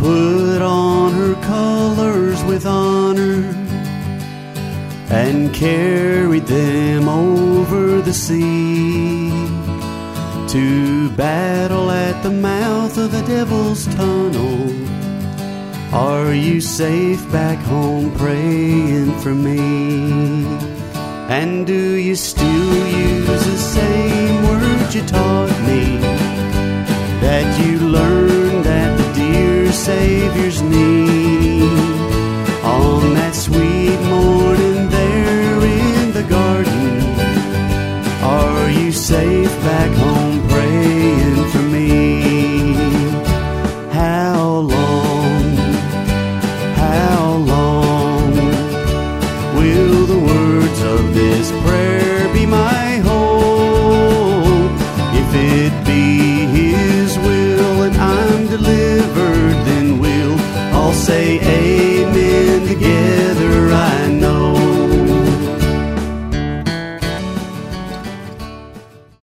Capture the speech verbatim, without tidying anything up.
put on her colors with honor and carried them over the sea to battle at the mouth of the devil's tunnel. Are you safe back home praying for me? And do you still use the same words you taught me, that you learned at the dear Savior's knee? On that sweet morning there in the garden, are you safe back home praying for me? How long, how long will the words of this prayer